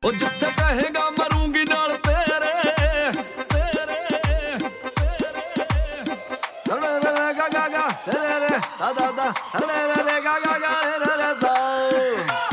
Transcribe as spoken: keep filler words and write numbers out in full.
ਉਹ ਜਿੱਥੇ ਕਹੇਗਾ ਮਰੂੰਗੀ ਨਾਲ ਤੇਰੇ ਤੇਰੇ ਤੇਰੇ ਸੜੇ ਰੇ ਗਾ ਗਾ ਗਾ ਰੇ ਰੇ ਦਾ ਦਾ ਦਾ ਰੇ ਰੇ ਗਾ ਗਾ ਗਾ ਰੇ ਰੇ ਦਾ